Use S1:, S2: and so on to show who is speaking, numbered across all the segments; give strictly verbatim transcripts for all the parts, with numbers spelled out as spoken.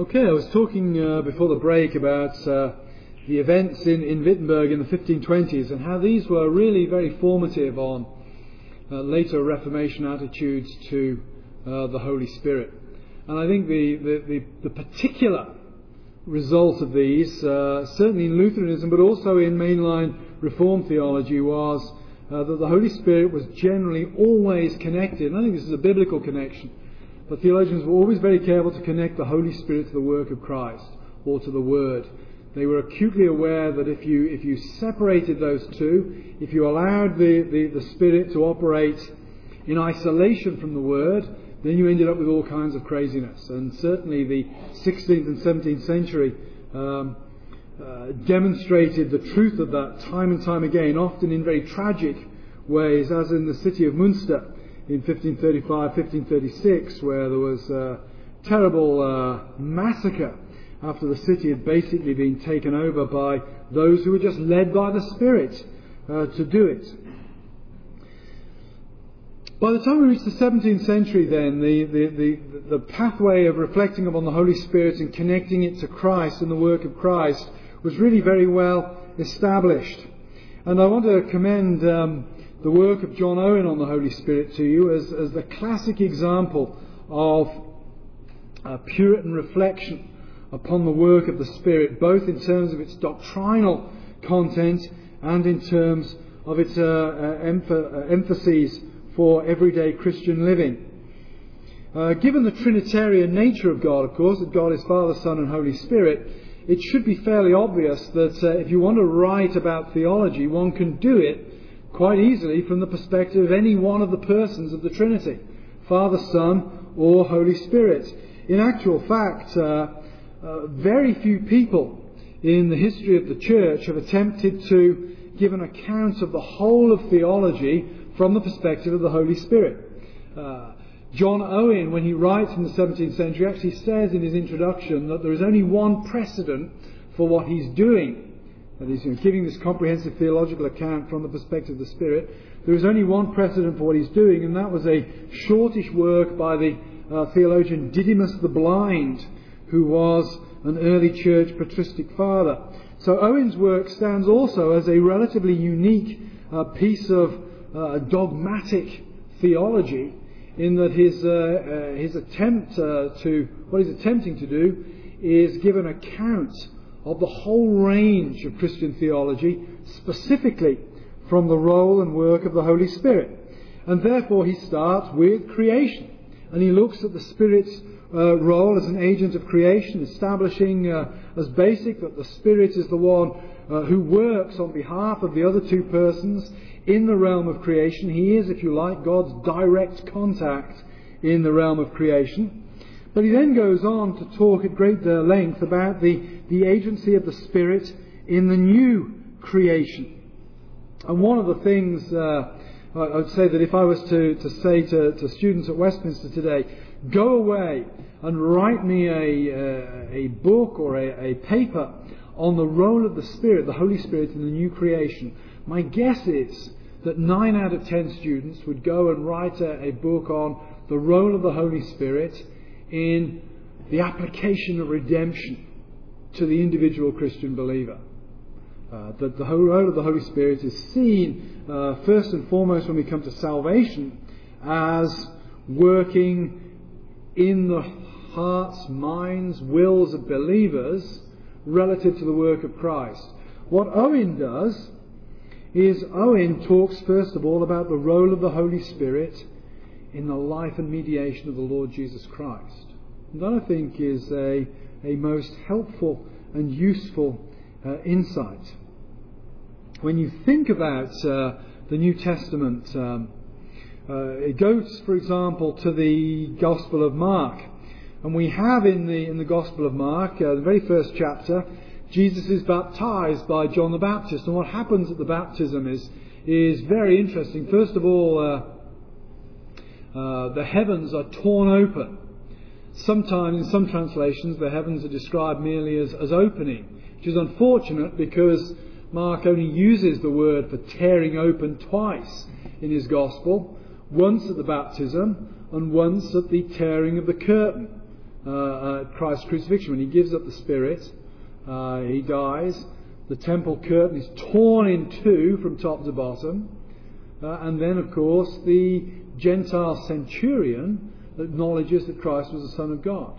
S1: Okay, I was talking uh, before the break about uh, the events in, in Wittenberg in the fifteen twenties and how these were really very formative on uh, later Reformation attitudes to uh, the Holy Spirit. And I think the, the, the, the particular result of these, uh, certainly in Lutheranism but also in mainline Reformed theology, was uh, that the Holy Spirit was generally always connected. And I think this is a biblical connection. But theologians were always very careful to connect the Holy Spirit to the work of Christ or to the Word. They were acutely aware that if you if you separated those two, if you allowed the, the, the Spirit to operate in isolation from the Word, then you ended up with all kinds of craziness. And certainly the sixteenth and seventeenth century um, uh, demonstrated the truth of that time and time again, often in very tragic ways, as in the city of Münster in fifteen thirty-five, fifteen thirty-six, where there was a terrible uh, massacre after the city had basically been taken over by those who were just led by the Spirit uh, to do it. By the time we reached the seventeenth century then, the, the, the, the pathway of reflecting upon the Holy Spirit and connecting it to Christ and the work of Christ was really very well established. And I want to commend um, the work of John Owen on the Holy Spirit to you as, as the classic example of uh, Puritan reflection upon the work of the Spirit, both in terms of its doctrinal content and in terms of its uh, uh, emph- uh, emphases for everyday Christian living. Uh, given the Trinitarian nature of God, of course, that God is Father, Son and Holy Spirit, it should be fairly obvious that uh, if you want to write about theology, one can do it quite easily from the perspective of any one of the persons of the Trinity, Father, Son or Holy Spirit. In actual fact, uh, uh, very few people in the history of the Church have attempted to give an account of the whole of theology from the perspective of the Holy Spirit. Uh, John Owen, when he writes in the seventeenth century, actually says in his introduction that there is only one precedent for what he's doing. That is, you know, giving this comprehensive theological account from the perspective of the Spirit. There is only one precedent for what he's doing, and that was a shortish work by the uh, theologian Didymus the Blind, who was an early church patristic father. So Owen's work stands also as a relatively unique uh, piece of uh, dogmatic theology, in that his uh, uh, his attempt uh, to what he's attempting to do is give an account of the whole range of Christian theology, specifically from the role and work of the Holy Spirit. And therefore he starts with creation, and he looks at the Spirit's uh, role as an agent of creation, establishing uh, as basic that the Spirit is the one uh, who works on behalf of the other two persons in the realm of creation. He is, if you like, God's direct contact in the realm of creation. But he then goes on to talk at great uh, length about the, the agency of the Spirit in the new creation. And one of the things, uh, I would say that if I was to, to say to, to students at Westminster today, go away and write me a, uh, a book or a, a paper on the role of the Spirit, the Holy Spirit in the new creation, my guess is that nine out of ten students would go and write a, a book on the role of the Holy Spirit in the application of redemption to the individual Christian believer. Uh, that the whole role of the Holy Spirit is seen uh, first and foremost when we come to salvation as working in the hearts, minds, wills of believers relative to the work of Christ. What Owen does is Owen talks first of all about the role of the Holy Spirit in the life and mediation of the Lord Jesus Christ. And that, I think, is a, a most helpful and useful uh, insight. When you think about uh, the New Testament, um, uh, it goes, for example, to the Gospel of Mark. And we have in the in the Gospel of Mark, uh, the very first chapter, Jesus is baptized by John the Baptist. And what happens at the baptism is, is very interesting. First of all, uh, Uh, the heavens are torn open. Sometimes, in some translations, the heavens are described merely as, as opening, which is unfortunate because Mark only uses the word for tearing open twice in his Gospel, once at the baptism and once at the tearing of the curtain. uh, at Christ's crucifixion. When he gives up the Spirit, uh, he dies. The temple curtain is torn in two from top to bottom. Uh, and then, of course, the Gentile centurion acknowledges that Christ was the Son of God.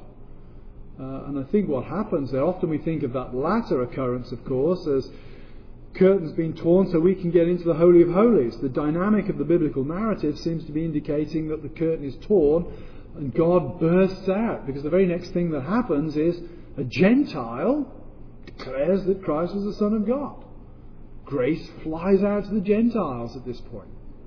S1: Uh, and I think what happens there, often we think of that latter occurrence, of course, as curtains being torn so we can get into the Holy of Holies. The dynamic of the biblical narrative seems to be indicating that the curtain is torn and God bursts out, because the very next thing that happens is a Gentile declares that Christ was the Son of God. Grace flies out to the Gentiles at this point.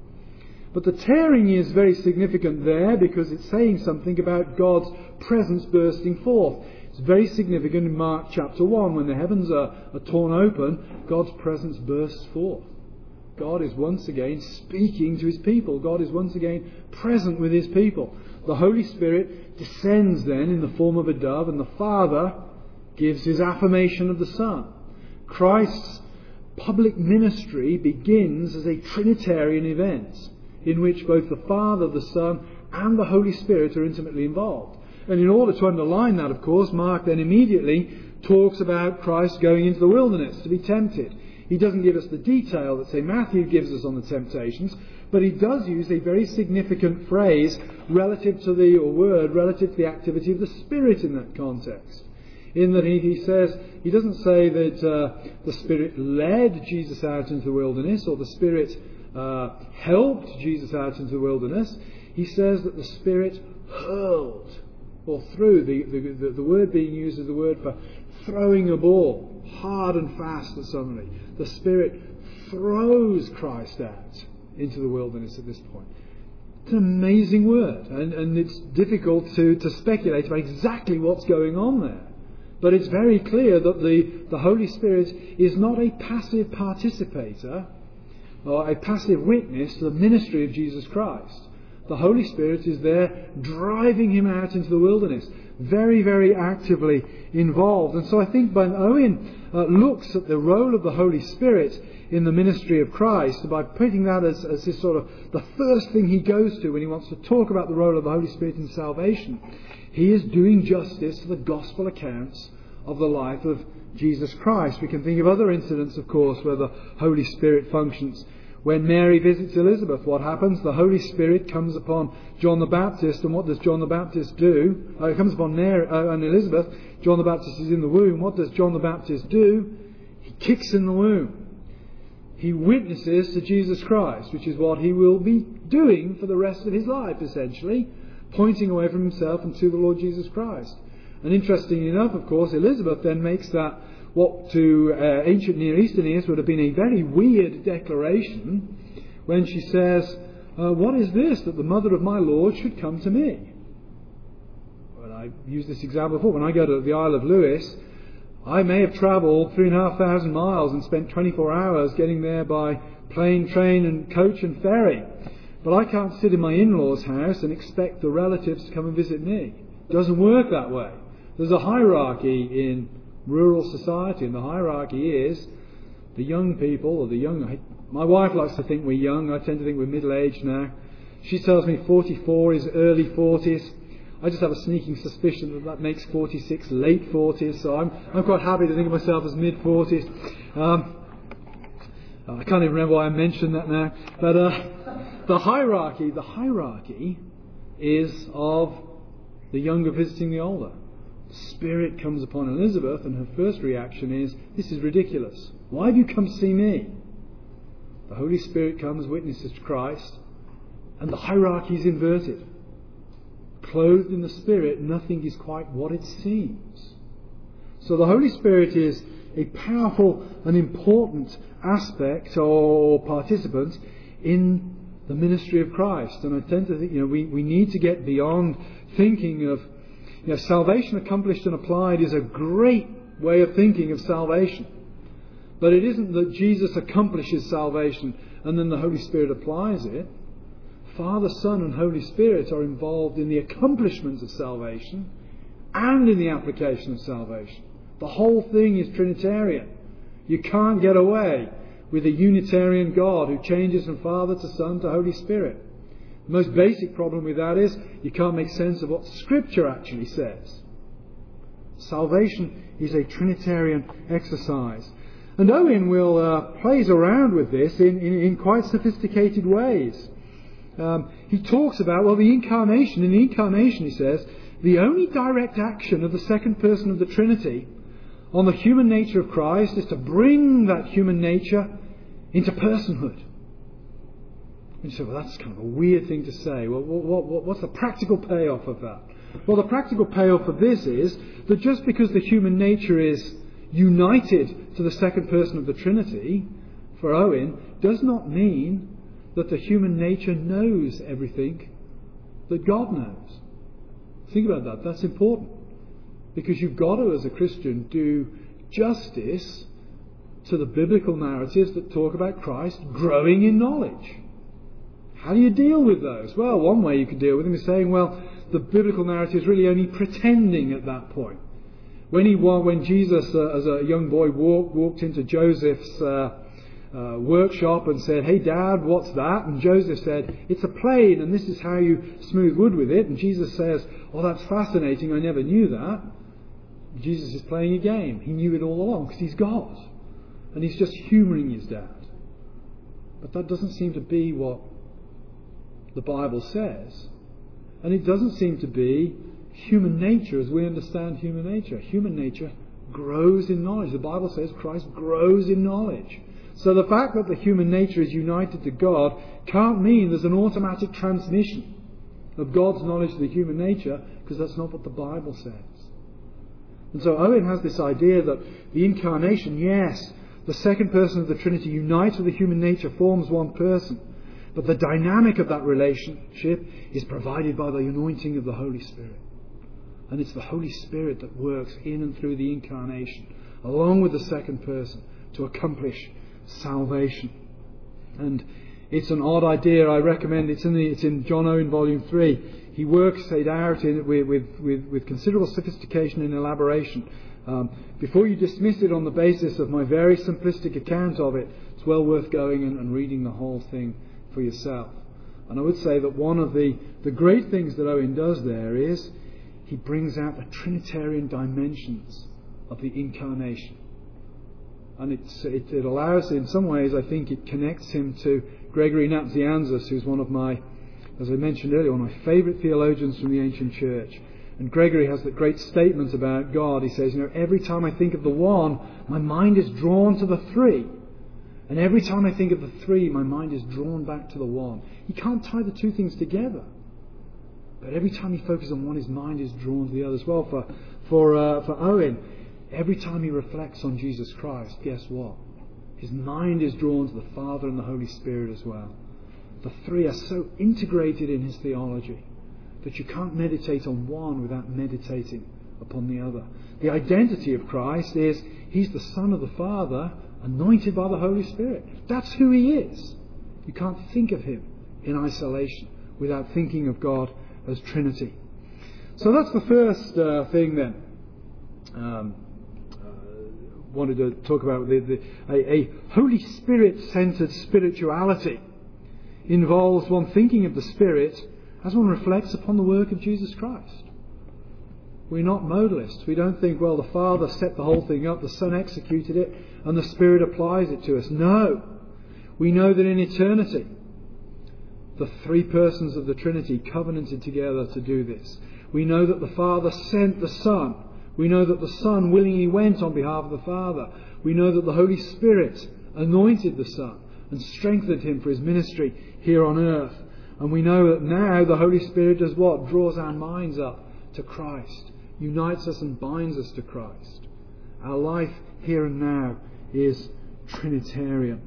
S1: But the tearing is very significant there because it's saying something about God's presence bursting forth. It's very significant in Mark chapter one. When the heavens are, are torn open, God's presence bursts forth. God is once again speaking to his people. God is once again present with his people. The Holy Spirit descends then in the form of a dove, and the Father gives his affirmation of the Son. Christ's public ministry begins as a Trinitarian event in which both the Father, the Son, and the Holy Spirit are intimately involved. And in order to underline that, of course, Mark then immediately talks about Christ going into the wilderness to be tempted. He doesn't give us the detail that, say, Matthew gives us on the temptations, but he does use a very significant phrase relative to the, or word, relative to the activity of the Spirit in that context. In that he, he says, he doesn't say that uh, the Spirit led Jesus out into the wilderness, or the Spirit uh, helped Jesus out into the wilderness. He says that the Spirit hurled, or threw. The, the, the, the word being used is the word for throwing a ball, hard and fast at somebody. The Spirit throws Christ out into the wilderness at this point. It's an amazing word, and, and it's difficult to, to speculate about exactly what's going on there. But it's very clear that the, the Holy Spirit is not a passive participator or a passive witness to the ministry of Jesus Christ. The Holy Spirit is there driving him out into the wilderness, very, very actively involved. And so I think when Owen uh, looks at the role of the Holy Spirit in the ministry of Christ, by putting that as, as his sort of the first thing he goes to when he wants to talk about the role of the Holy Spirit in salvation, he is doing justice to the gospel accounts of the life of Jesus Christ. We can think of other incidents, of course, where the Holy Spirit functions. When Mary visits Elizabeth, what happens? The Holy Spirit comes upon John the Baptist, and what does John the Baptist do? Uh, it comes upon Mary uh, and Elizabeth. John the Baptist is in the womb. What does John the Baptist do? He kicks in the womb. He witnesses to Jesus Christ, which is what he will be doing for the rest of his life, essentially, pointing away from himself and to the Lord Jesus Christ. And interestingly enough, of course, Elizabeth then makes that what to uh, ancient Near Eastern ears would have been a very weird declaration when she says, uh, what is this, that the mother of my Lord should come to me? Well, I used this example before. When I go to the Isle of Lewis, I may have travelled three and a half thousand miles and spent twenty-four hours getting there by plane, train and coach and ferry. But I can't sit in my in-laws' house and expect the relatives to come and visit me. It doesn't work that way. There's a hierarchy in rural society, and the hierarchy is the young people, or the young... My wife likes to think we're young. I tend to think we're middle-aged now. She tells me forty-four is early forties. I just have a sneaking suspicion that that makes forty-six late forties, so I'm I'm quite happy to think of myself as mid-forties. Um, I can't even remember why I mentioned that now. But uh, the hierarchy, the hierarchy is of the younger visiting the older. Spirit comes upon Elizabeth, and her first reaction is, this is ridiculous. Why have you come to see me? The Holy Spirit comes, witnesses to Christ, and the hierarchy is inverted. Clothed in the Spirit, nothing is quite what it seems. So the Holy Spirit is a powerful and important aspect or participant in the ministry of Christ. And I tend to think, you know, we, we need to get beyond thinking of, you know, salvation accomplished and applied is a great way of thinking of salvation. But it isn't that Jesus accomplishes salvation and then the Holy Spirit applies it. Father, Son and Holy Spirit are involved in the accomplishment of salvation and in the application of salvation. The whole thing is Trinitarian. You can't get away with a Unitarian God who changes from Father to Son to Holy Spirit. The most basic problem with that is you can't make sense of what Scripture actually says. Salvation is a Trinitarian exercise. And Owen will uh, plays around with this in, in, in quite sophisticated ways. Um, he talks about, well, the incarnation. In the incarnation, he says, the only direct action of the second person of the Trinity on the human nature of Christ is to bring that human nature into personhood. And you say, well, that's kind of a weird thing to say. Well, what, what, what's the practical payoff of that? Well, the practical payoff of this is that just because the human nature is united to the second person of the Trinity, for Owen, does not mean that the human nature knows everything that God knows. Think about that. That's important. Because you've got to, as a Christian, do justice to the biblical narratives that talk about Christ growing in knowledge. How do you deal with those? Well, one way you could deal with them is saying, well, the biblical narrative is really only pretending at that point. When he, when Jesus, uh, as a young boy, walked, walked into Joseph's uh, uh, workshop and said, "Hey, Dad, what's that?" And Joseph said, "It's a plane, and this is how you smooth wood with it." And Jesus says, "Oh, that's fascinating. I never knew that." Jesus is playing a game. He knew it all along because he's God, and he's just humouring his dad. But that doesn't seem to be what the Bible says, and it doesn't seem to be human nature as we understand human nature. Human nature grows in knowledge. The Bible says Christ grows in knowledge. So the fact that the human nature is united to God can't mean there's an automatic transmission of God's knowledge to the human nature, because that's not what the Bible says. And so Owen has this idea that the incarnation, yes, the second person of the Trinity unites with the human nature, forms one person. But the dynamic of that relationship is provided by the anointing of the Holy Spirit. And it's the Holy Spirit that works in and through the incarnation, along with the second person, to accomplish salvation. And it's an odd idea. I recommend it's in the it's in John Owen Volume Three. He works it out in, with, with with with considerable sophistication and elaboration. Um, before you dismiss it on the basis of my very simplistic account of it, it's well worth going and, and reading the whole thing for yourself. And I would say that one of the, the great things that Owen does there is he brings out the Trinitarian dimensions of the incarnation. And it's, it, it allows, in some ways, I think it connects him to Gregory Nazianzus, who's one of my, as I mentioned earlier, one of my favourite theologians from the ancient church. And Gregory has that great statement about God. He says, you know, every time I think of the one, my mind is drawn to the three. And every time I think of the three, my mind is drawn back to the one. He can't tie the two things together. But every time he focuses on one, his mind is drawn to the other as well. For, for, uh, for Owen, every time he reflects on Jesus Christ, guess what? His mind is drawn to the Father and the Holy Spirit as well. The three are so integrated in his theology that you can't meditate on one without meditating upon the other. The identity of Christ is he's the Son of the Father, anointed by the Holy Spirit. That's who he is. You can't think of him in isolation without thinking of God as Trinity. So that's the first uh, thing then. Um, uh, wanted to talk about the, the, a, a Holy Spirit-centered spirituality involves one thinking of the Spirit as one reflects upon the work of Jesus Christ. We're not modalists. We don't think, well, the Father set the whole thing up, the Son executed it, and the Spirit applies it to us. No. We know that in eternity, the three persons of the Trinity covenanted together to do this. We know that the Father sent the Son. We know that the Son willingly went on behalf of the Father. We know that the Holy Spirit anointed the Son and strengthened him for his ministry here on earth. And we know that now the Holy Spirit does what? Draws our minds up to Christ, unites us and binds us to Christ. Our life here and now is Trinitarian.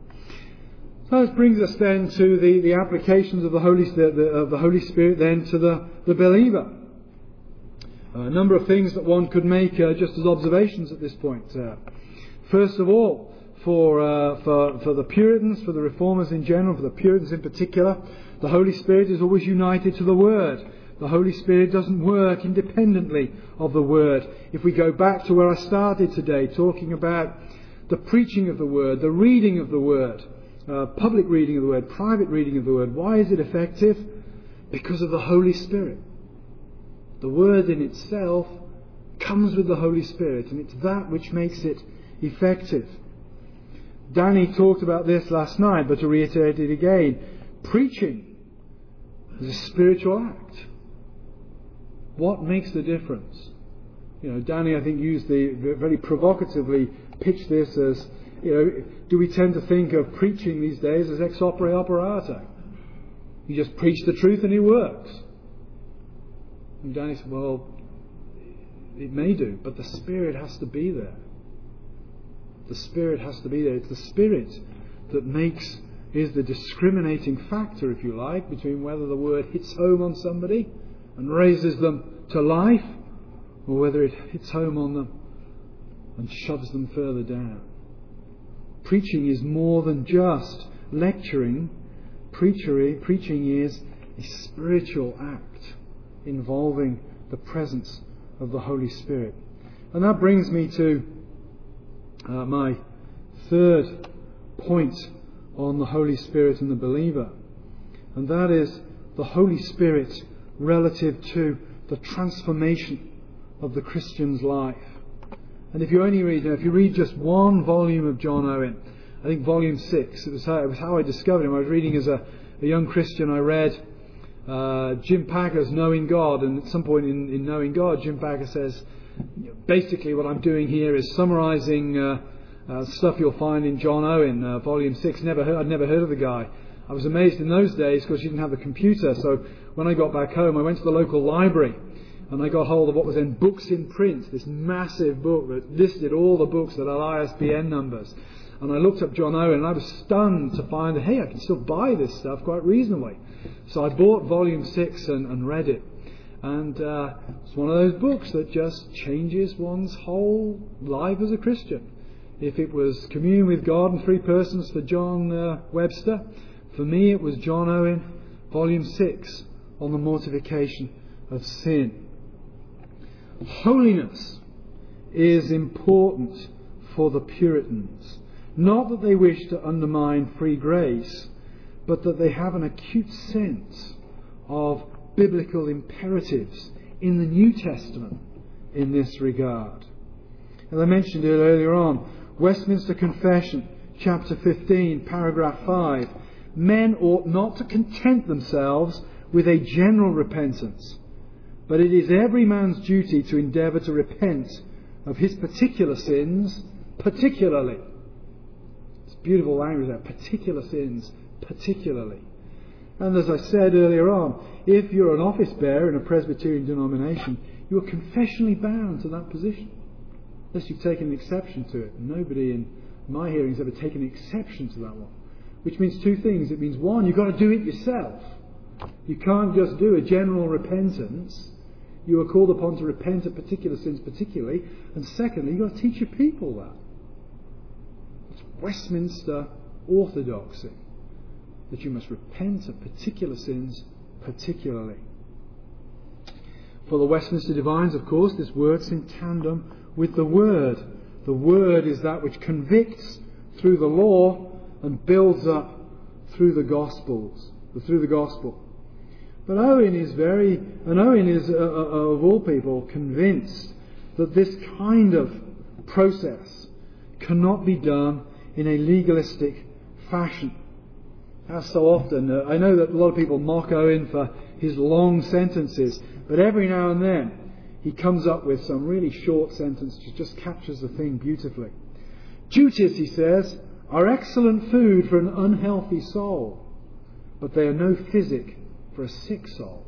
S1: So this brings us then to the, the applications of the Holy the, the, of the Holy Spirit then to the, the believer. Uh, a number of things that one could make uh, just as observations at this point. Uh, first of all, for, uh, for for the Puritans, for the Reformers in general, for the Puritans in particular, the Holy Spirit is always united to the Word. The Holy Spirit doesn't work independently of the Word. If we go back to where I started today, talking about the preaching of the Word, the reading of the Word, uh, public reading of the Word, private reading of the Word, why is it effective? Because of the Holy Spirit. The Word in itself comes with the Holy Spirit, and it's that which makes it effective. Danny talked about this last night, but to reiterate it again, preaching is a spiritual act. What makes the difference? You know, Danny, I think, used the very provocatively pitched this as, you know, do we tend to think of preaching these days as ex opere operata? You just preach the truth and it works. And Danny said, well, it may do, but the Spirit has to be there. The Spirit has to be there. It's the Spirit that makes, is the discriminating factor, if you like, between whether the word hits home on somebody and raises them to life, or whether it hits home on them and shoves them further down. Preaching is more than just lecturing. Preachery, preaching is a spiritual act involving the presence of the Holy Spirit. And that brings me to uh, my third point on the Holy Spirit and the believer. And that is the Holy Spirit relative to the transformation of the Christian's life. And if you only read, you know, if you read just one volume of John Owen, I think volume six, it was how, it was how I discovered him. I was reading as a, a young Christian, I read uh, Jim Packer's Knowing God, and at some point in, in Knowing God, Jim Packer says, you know, basically what I'm doing here is summarising uh, uh, stuff you'll find in John Owen, uh, volume six. Never heard, I'd never heard of the guy. I was amazed in those days because you didn't have the computer, so when I got back home, I went to the local library and I got hold of what was then Books in Print, this massive book that listed all the books that had I S B N numbers. And I looked up John Owen and I was stunned to find that, hey, I can still buy this stuff quite reasonably. So I bought volume six and, and read it. And uh, it's one of those books that just changes one's whole life as a Christian. If it was Communion with God in Three Persons for John uh, Webster, for me it was John Owen, volume six, on the mortification of sin. Holiness is important for the Puritans. Not that they wish to undermine free grace, but that they have an acute sense of biblical imperatives in the New Testament in this regard. As I mentioned it earlier on, Westminster Confession, chapter fifteen, paragraph five, men ought not to content themselves with a general repentance, but it is every man's duty to endeavour to repent of his particular sins, particularly. It's beautiful language there, particular sins, particularly. And as I said earlier on, if you're an office bearer in a Presbyterian denomination, you are confessionally bound to that position, unless you've taken an exception to it. Nobody in my hearing has ever taken an exception to that one. Which means two things. It means, one, you've got to do it yourself. You can't just do a general repentance. You are called upon to repent of particular sins particularly. And secondly, you've got to teach your people that. It's Westminster orthodoxy, that you must repent of particular sins particularly. For the Westminster Divines, of course, this works in tandem with the Word. The Word is that which convicts through the law and builds up through the Gospels, through the Gospel. But Owen is very, and Owen is, uh, of all people, convinced that this kind of process cannot be done in a legalistic fashion. As so often, uh, I know that a lot of people mock Owen for his long sentences, but every now and then he comes up with some really short sentence that just captures the thing beautifully. Duties, he says, are excellent food for an unhealthy soul, but they are no physic for a sick soul.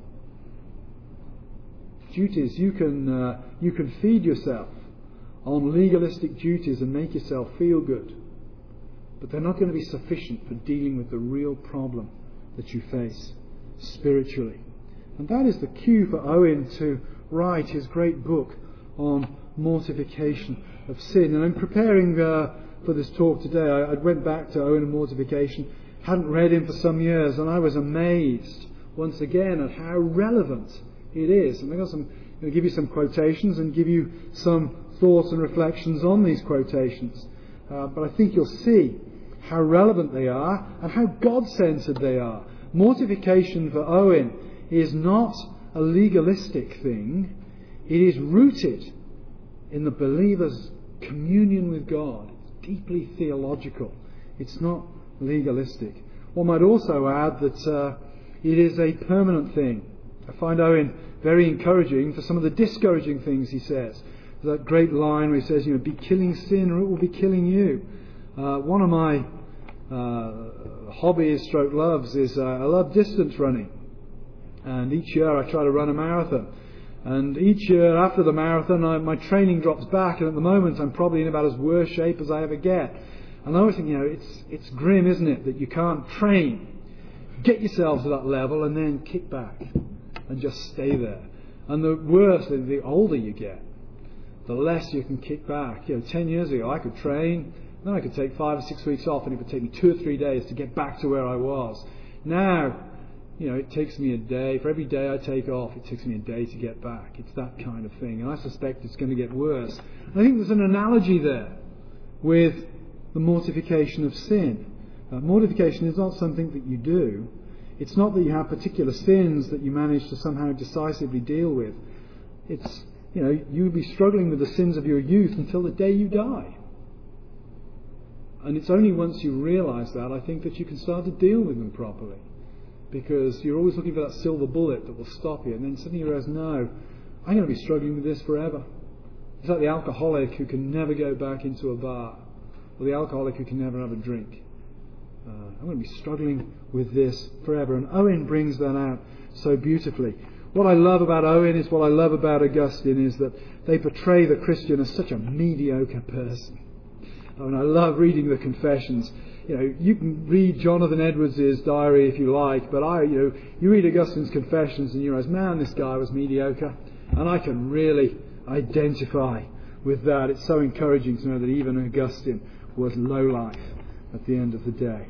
S1: Duties, you can uh, you can feed yourself on legalistic duties and make yourself feel good, but they're not going to be sufficient for dealing with the real problem that you face spiritually. And that is the cue for Owen to write his great book on mortification of sin. And I'm preparing uh, for this talk today. I, I went back to Owen and mortification, hadn't read him for some years, and I was amazed once again at how relevant it is. And I'm going to give you some quotations and give you some thoughts and reflections on these quotations. Uh, but I think you'll see how relevant they are and how God-centered they are. Mortification for Owen is not a legalistic thing. It is rooted in the believer's communion with God. It's deeply theological. It's not legalistic. One might also add that uh, it is a permanent thing. I find Owen very encouraging for some of the discouraging things he says. That great line where he says, you know, be killing sin or it will be killing you. Uh, one of my uh, hobbies, stroke loves, is uh, I love distance running. And each year I try to run a marathon. And each year after the marathon, I, my training drops back. And at the moment, I'm probably in about as worse shape as I ever get. And I always think, you know, it's it's grim, isn't it, that you can't train. Get yourselves to that level and then kick back and just stay there. And the worse, the, the older you get, the less you can kick back. You know, ten years ago, I could train, then I could take five or six weeks off, and it would take me two or three days to get back to where I was. Now, you know, it takes me a day. For every day I take off, it takes me a day to get back. It's that kind of thing. And I suspect it's going to get worse. And I think there's an analogy there with the mortification of sin. Uh, mortification is not something that you do. It's not that you have particular sins that you manage to somehow decisively deal with. It's, you know, you'll be struggling with the sins of your youth until the day you die. And it's only once you realise that, I think, that you can start to deal with them properly. Because you're always looking for that silver bullet that will stop you. And then suddenly you realise, no, I'm going to be struggling with this forever. It's like the alcoholic who can never go back into a bar. Or the alcoholic who can never have a drink. Uh, I'm going to be struggling with this forever. And Owen brings that out so beautifully. What I love about Owen is what I love about Augustine is that they portray the Christian as such a mediocre person. I mean, I love reading the Confessions. You know, you can read Jonathan Edwards' diary if you like, but I, you know, you read Augustine's Confessions and you realize, man, this guy was mediocre. And I can really identify with that. It's so encouraging to know that even Augustine was low life at the end of the day.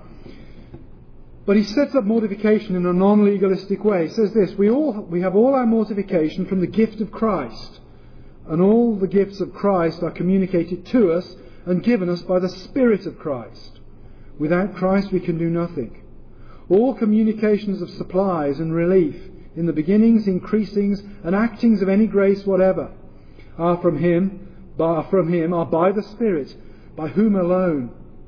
S1: But he sets up mortification in a non-legalistic way. He says this, we all we have all our mortification from the gift of Christ, and all the gifts of Christ are communicated to us and given us by the Spirit of Christ. Without Christ we can do nothing. All communications of supplies and relief in the beginnings, increasings and actings of any grace whatever are from Him, by, from Him are by the Spirit, by whom alone,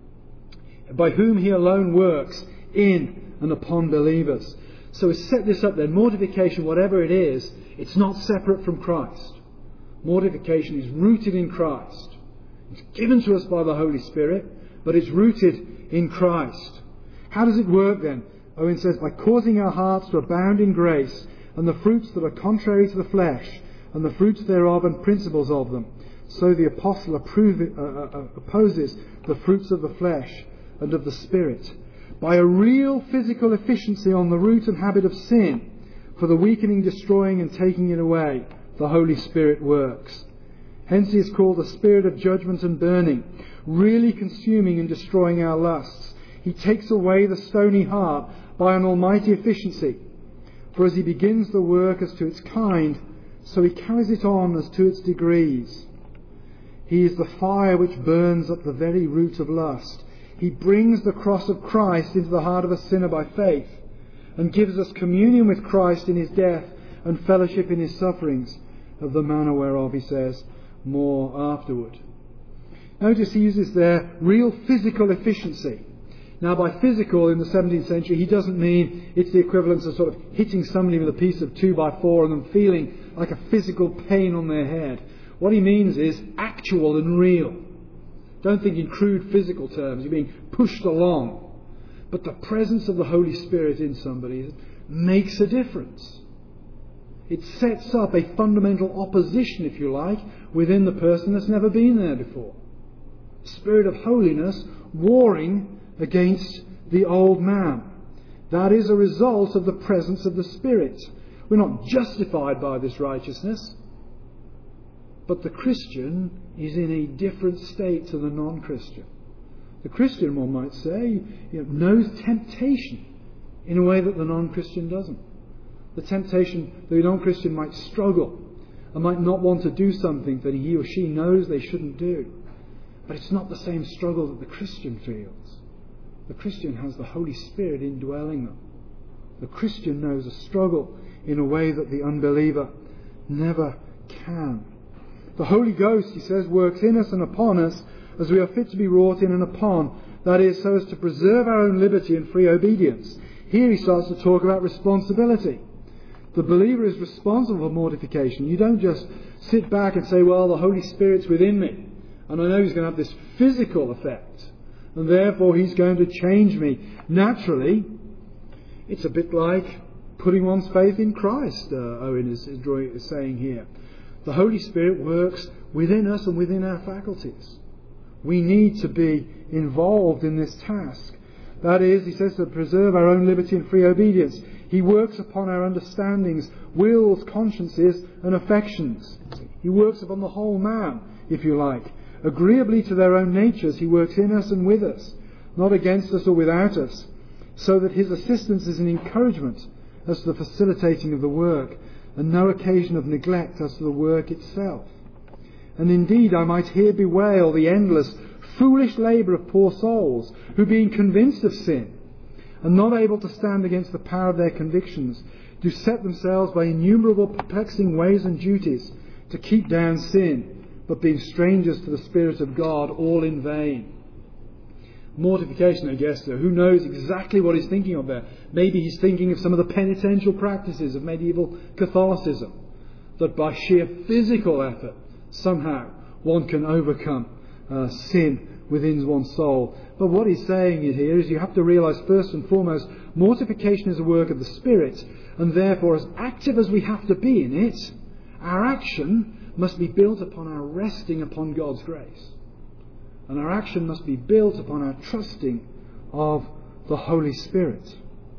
S1: by whom He alone works in and upon believers. So we set this up then. Mortification, whatever it is, it's not separate from Christ. Mortification is rooted in Christ. It's given to us by the Holy Spirit, but it's rooted in Christ. How does it work then? Owen says, by causing our hearts to abound in grace, and the fruits that are contrary to the flesh, and the fruits thereof and principles of them. So the apostle approve, uh, uh, opposes the fruits of the flesh and of the Spirit. By a real physical efficiency on the root and habit of sin, for the weakening, destroying and taking it away, the Holy Spirit works. Hence he is called the Spirit of judgment and burning, really consuming and destroying our lusts. He takes away the stony heart by an almighty efficiency. For as he begins the work as to its kind, so he carries it on as to its degrees. He is the fire which burns up the very root of lust. He brings the cross of Christ into the heart of a sinner by faith, and gives us communion with Christ in His death and fellowship in His sufferings, of the manner whereof he says more afterward. Notice he uses there real physical efficiency. Now by physical in the seventeenth century, he doesn't mean it's the equivalent of sort of hitting somebody with a piece of two by four and them feeling like a physical pain on their head. What he means is actual and real. Don't think in crude physical terms. You're being pushed along. But the presence of the Holy Spirit in somebody makes a difference. It sets up a fundamental opposition, if you like, within the person that's never been there before. Spirit of holiness warring against the old man. That is a result of the presence of the Spirit. We're not justified by this righteousness, but the Christian is in a different state to the non-Christian. The Christian, one might say, you know, knows temptation in a way that the non-Christian doesn't. The temptation, the non-Christian might struggle and might not want to do something that he or she knows they shouldn't do. But it's not the same struggle that the Christian feels. The Christian has the Holy Spirit indwelling them. The Christian knows a struggle in a way that the unbeliever never can. The Holy Ghost, he says, works in us and upon us as we are fit to be wrought in and upon. That is, so as to preserve our own liberty and free obedience. Here he starts to talk about responsibility. The believer is responsible for mortification. You don't just sit back and say, well, the Holy Spirit's within me, and I know he's going to have this physical effect, and therefore he's going to change me. Naturally, it's a bit like putting one's faith in Christ, uh, Owen is, is, drawing, is saying here. The Holy Spirit works within us and within our faculties. We need to be involved in this task. That is, he says, to preserve our own liberty and free obedience. He works upon our understandings, wills, consciences and affections. He works upon the whole man, if you like. Agreeably to their own natures, he works in us and with us, not against us or without us, so that his assistance is an encouragement as to the facilitating of the work, and no occasion of neglect as to the work itself. And indeed, I might here bewail the endless, foolish labour of poor souls, who, being convinced of sin, and not able to stand against the power of their convictions, do set themselves by innumerable perplexing ways and duties to keep down sin, but being strangers to the Spirit of God, all in vain. Mortification, I guess, though. Who knows exactly what he's thinking of there? Maybe he's thinking of some of the penitential practices of medieval Catholicism, that by sheer physical effort, somehow, one can overcome uh, sin within one's soul. But what he's saying here is you have to realise, first and foremost, mortification is a work of the Spirit, and therefore, as active as we have to be in it, our action must be built upon our resting upon God's grace. And our action must be built upon our trusting of the Holy Spirit.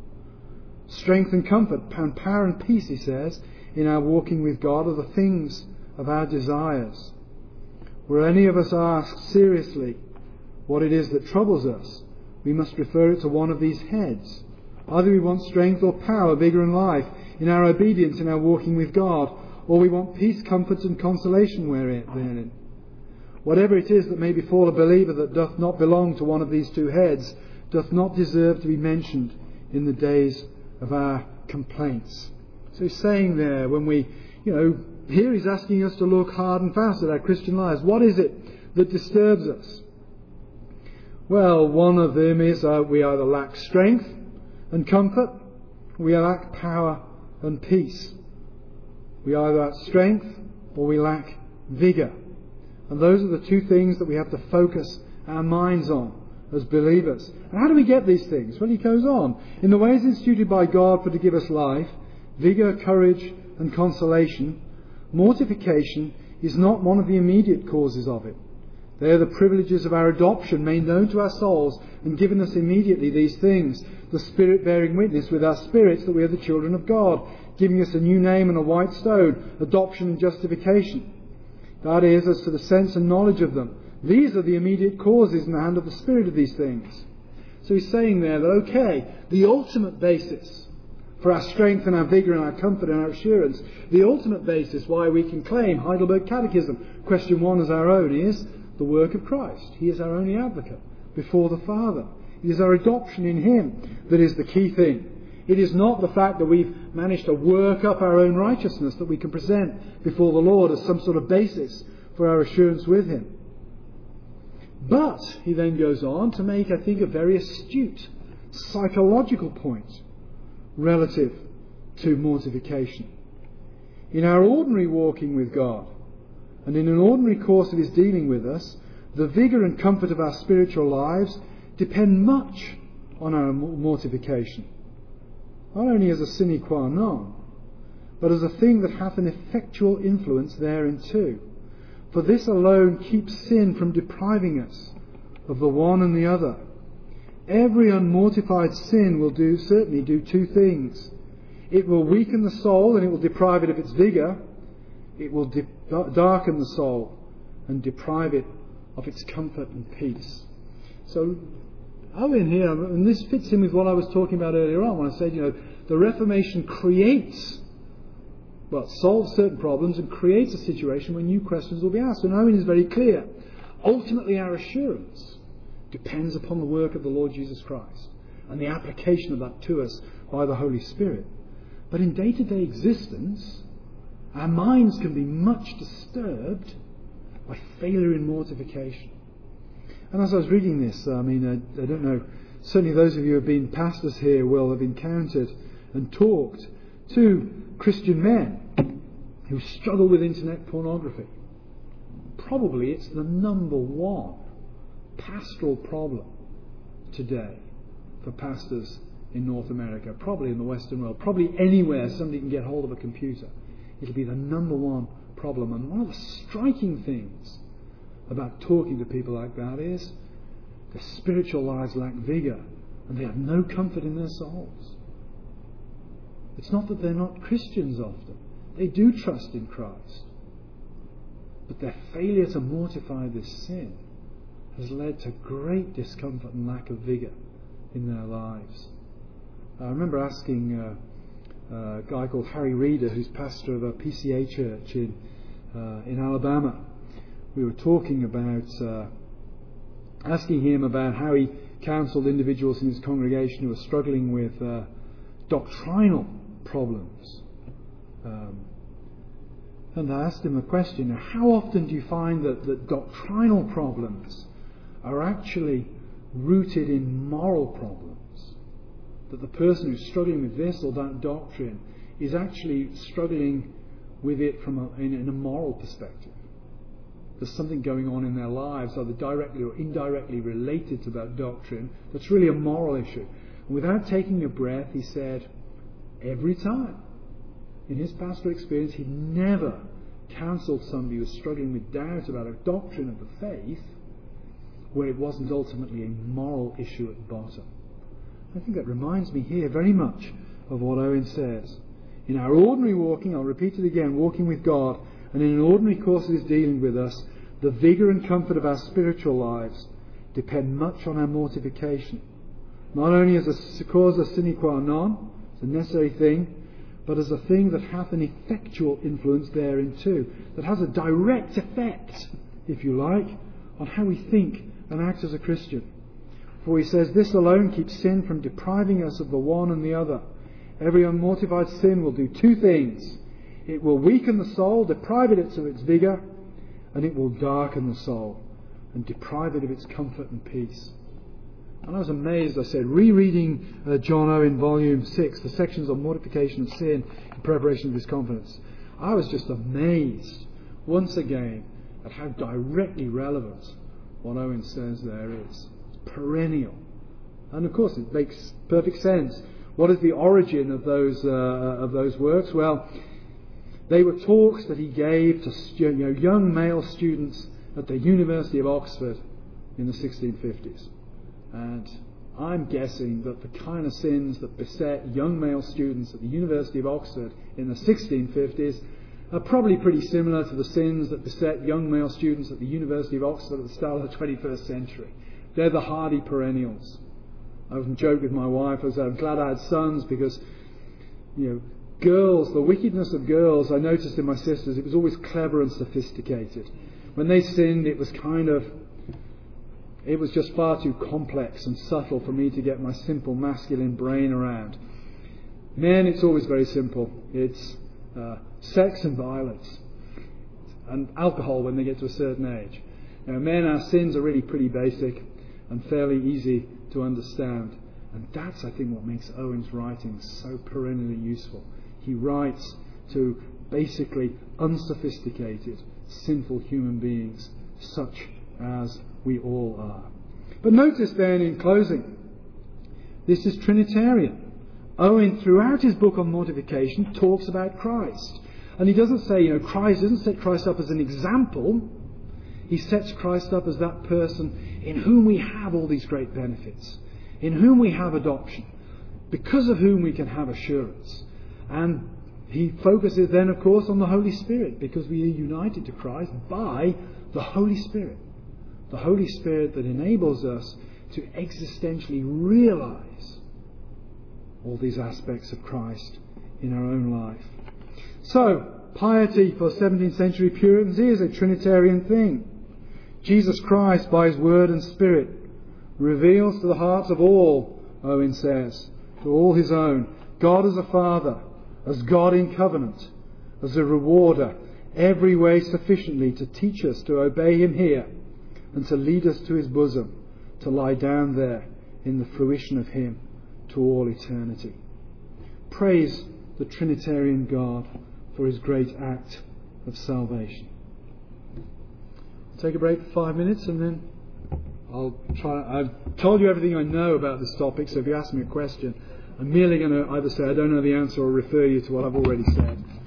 S1: Strength and comfort, and power and peace, he says, in our walking with God are the things of our desires. Were any of us asked seriously what it is that troubles us, we must refer it to one of these heads. Either we want strength or power, vigour and life, in our obedience, in our walking with God, or we want peace, comfort and consolation therein. Whatever it is that may befall a believer that doth not belong to one of these two heads, doth not deserve to be mentioned in the days of our complaints. So he's saying there, when we, you know, here he's asking us to look hard and fast at our Christian lives. What is it that disturbs us? Well, one of them is uh, we either lack strength and comfort, or we lack power and peace. We either lack strength or we lack vigour. And those are the two things that we have to focus our minds on as believers. And how do we get these things? Well, he goes on. In the ways instituted by God for to give us life, vigour, courage and consolation, mortification is not one of the immediate causes of it. They are the privileges of our adoption made known to our souls and given us immediately these things, the Spirit bearing witness with our spirits that we are the children of God, giving us a new name and a white stone, adoption and justification. That is, as to the sense and knowledge of them. These are the immediate causes in the hand of the Spirit of these things. So he's saying there that, okay, the ultimate basis for our strength and our vigour and our comfort and our assurance, the ultimate basis why we can claim Heidelberg Catechism, question one as our own, is the work of Christ. He is our only advocate before the Father. It is our adoption in Him that is the key thing. It is not the fact that we've managed to work up our own righteousness that we can present before the Lord as some sort of basis for our assurance with Him. But he then goes on to make, I think, a very astute psychological point relative to mortification. In our ordinary walking with God, and in an ordinary course of His dealing with us, the vigour and comfort of our spiritual lives depend much on our mortification. Not only as a sine qua non, but as a thing that hath an effectual influence therein too. For this alone keeps sin from depriving us of the one and the other. Every unmortified sin will do certainly do two things. It will weaken the soul and it will deprive it of its vigour. It will de- darken the soul and deprive it of its comfort and peace. So, Owen here, and this fits in with what I was talking about earlier on when I said, you know, the Reformation creates, well, solves certain problems and creates a situation where new questions will be asked. And Owen is very clear. Ultimately, our assurance depends upon the work of the Lord Jesus Christ and the application of that to us by the Holy Spirit. But in day-to-day existence, our minds can be much disturbed by failure in mortification. And as I was reading this, I mean, I, I don't know, certainly those of you who have been pastors here will have encountered and talked to Christian men who struggle with internet pornography. Probably it's the number one pastoral problem today for pastors in North America, probably in the Western world, probably anywhere somebody can get hold of a computer. It'll be the number one problem. And one of the striking things about talking to people like that is their spiritual lives lack vigour and they have no comfort in their souls. It's not that they're not Christians often. They do trust in Christ. But their failure to mortify this sin has led to great discomfort and lack of vigour in their lives. I remember asking uh, a guy called Harry Reeder, who's pastor of a P C A church in uh, in Alabama. We were talking about, uh, asking him about how he counselled individuals in his congregation who were struggling with uh, doctrinal problems. Um, and I asked him the question, how often do you find that, that doctrinal problems are actually rooted in moral problems? That the person who's struggling with this or that doctrine is actually struggling with it from a, in, in a moral perspective. There's something going on in their lives, either directly or indirectly related to that doctrine, that's really a moral issue. And without taking a breath, he said, every time, in his pastoral experience, he never counselled somebody who was struggling with doubt about a doctrine of the faith where it wasn't ultimately a moral issue at the bottom. I think that reminds me here very much of what Owen says. In our ordinary walking, I'll repeat it again, walking with God, and in an ordinary course that is dealing with us, the vigour and comfort of our spiritual lives depend much on our mortification. Not only as a causa sine qua non, it's a necessary thing, but as a thing that hath an effectual influence therein too, that has a direct effect, if you like, on how we think and act as a Christian. For he says, this alone keeps sin from depriving us of the one and the other. Every unmortified sin will do two things. It will weaken the soul, deprive it of its vigour, and it will darken the soul and deprive it of its comfort and peace. And I was amazed, I said, rereading uh, John Owen, Volume six, the sections on mortification of sin in preparation of his conference. I was just amazed, once again, at how directly relevant what Owen says there is. Perennial. And of course it makes perfect sense. What is the origin of those uh, of those works? Well, they were talks that he gave to you know, young male students at the University of Oxford in the sixteen fifties. And I'm guessing that the kind of sins that beset young male students at the University of Oxford in the sixteen fifties are probably pretty similar to the sins that beset young male students at the University of Oxford at the start of the twenty-first century. They're the hardy perennials. I often joke with my wife, I was I'm glad I had sons because, you know, girls, the wickedness of girls, I noticed in my sisters, it was always clever and sophisticated. When they sinned, it was kind of, it was just far too complex and subtle for me to get my simple masculine brain around. Men, it's always very simple. It's uh, sex and violence and alcohol when they get to a certain age. Now, men, our sins are really pretty basic and fairly easy to understand. And that's, I think, what makes Owen's writing so perennially useful. He writes to basically unsophisticated, sinful human beings, such as we all are. But notice then, in closing, this is Trinitarian. Owen, throughout his book on mortification, talks about Christ. And he doesn't say, you know, Christ doesn't set Christ up as an example. He sets Christ up as that person in whom we have all these great benefits, in whom we have adoption, because of whom we can have assurance. And he focuses then, of course, on the Holy Spirit, because we are united to Christ by the Holy Spirit. The Holy Spirit that enables us to existentially realize all these aspects of Christ in our own life. So, piety for seventeenth century Puritans is a Trinitarian thing. Jesus Christ, by his word and spirit, reveals to the hearts of all, Owen says, to all his own, God as a Father, as God in covenant, as a rewarder, every way sufficiently to teach us to obey him here and to lead us to his bosom, to lie down there in the fruition of him to all eternity. Praise the Trinitarian God for his great act of salvation. I'll take a break for five minutes and then I'll try. I've told you everything I know about this topic, so if you ask me a question, I'm merely going to either say I don't know the answer or refer you to what I've already said.